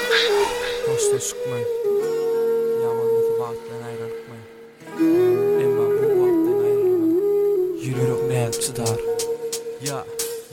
Dosta çıkmayın. Yamanlıkı vaattan ayrılıkmayın. Emma bu vaattan ayrılmayın. Yürürük meyap çıdar. Ya.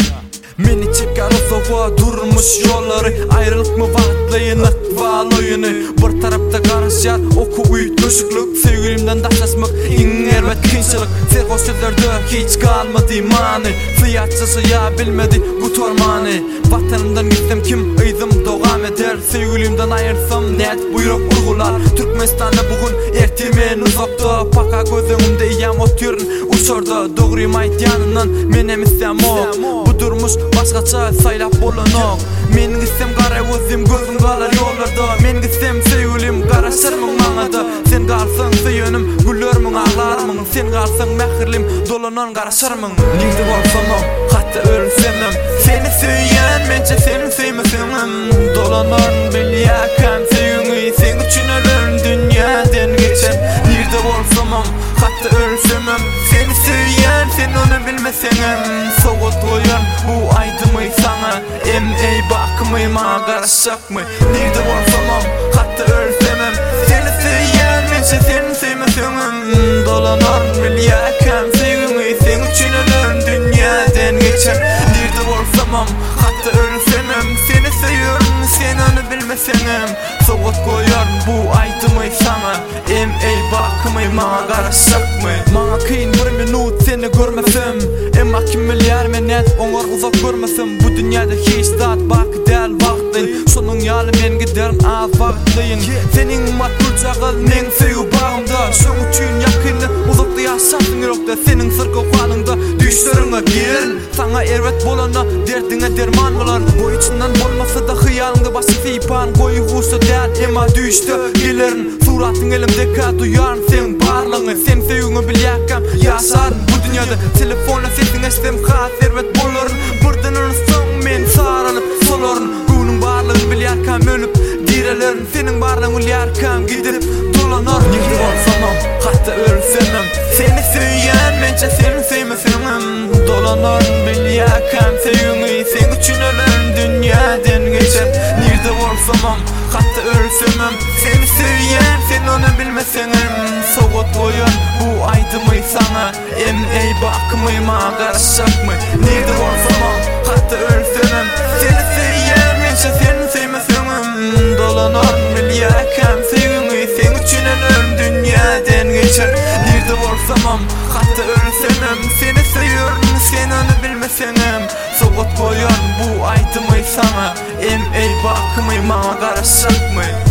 Meni çekar soğuğa durmuş yolları. Ayrılık mı vaatlayın akval oyunu. Bir tarafta karışar oku uyut düşüklük. Sevgilimden daşlaşmak ingermet kıyınçılık. Serhoş sözlerde hiç kalmadı imanı. Fiyatçısı ya bilmedi bu tormanı. Vatanımdan gitsem kim ıydım doğam eder. Sevgilimden ayırsam net buyruk urgular. Türkmenistan'da bugün ertimen uzakta. Paka gözümde iyam oturun uçorda. Doğruyum aytyanından menem istem o. Bu durmuş başkaça saylap bolanok. Men gitsem kara özüm gözüm kalar yollarda. Men gitsem sevgilim karışırmın manada. Sen kalsın söyönüm gülörmün ağlarmın. Sen kalsın mehirlim dolanan karışırmın. Neydi olsam o hatta ölsemem. Seni söyleyen mence seni sevmesemem. Dolanan bilyakam sevgimi. Sen üçün ölürüm dünyadan geçen. Neydi olsam o hatta ölsemem. Seni söyleyen sen onu bilmesenem. Soğut koyan bu aydımı sana. Ey bakmayma karışak mı? Nerede olsamam hatta ölsemem. Seni söyleyen mence seni sevmesemem. Dolanar bilyakam sevgimi. Sen üçün ölürüm dünyadan geçen. Nerede olsamam hatta ölsemem. Seni seviyorum sen onu bilmesenem. Soğut koyan bu aydımı sana. Ey bakmayma karışak mı? Mana kıyın bir minut seni görmesem. Emma kim milyar menet oňar uzak görmesem. Bu dünyada hiç zat bak del vaktin. Sonun yalı men giderim az vaktin. Senin matbul çağıl men sevgi bağımda. Şoň üçün yakynly uzakda yaşasın ýokda. Senin sırkı falynda düşlerine gel. Sana erwet bolana derdine derman bolar. Bu içinden bolmasa da hyýalynda başy sypan goýuwsa däl emma düştü gelerin. Suratyň elimde duyarım sen barlygyny. Sen sevgini bilýärkäm ýaşarym bu dünyada. Telefonla sesin estem has serwet bolar. Burdan soň men saranyp solaryn. Günüň barlygyny bilýärkäm ölüp direlerin. Senin barlygyny bilýärkäm gidip dolanar. Nerede bolsam hatta ölsemem. Seni söyleyen mence seni sevmesemem. Dolanar bilýärkäm sevgimi. Sen üçün ölürüm dünyadan geçen. Nerede bolsam hatta ölsemem. Seni söyleyen sen onu bilmesenem. Soğut koyan bu aydımı sana. Ey bakmayma karışak mı? Nerede olsam hatta ölsemem. Seni söyleyen mence seni sevmesemem. Dolanar bilyakam sevgimi. Sen üçün ölürüm dünyadan geçer. Nerede olsam hatta ölsemem. Seni seviyorum sen onu bilmesenem. Soğut koyan bu aydımı sana. Ey bakmayma karışak mı?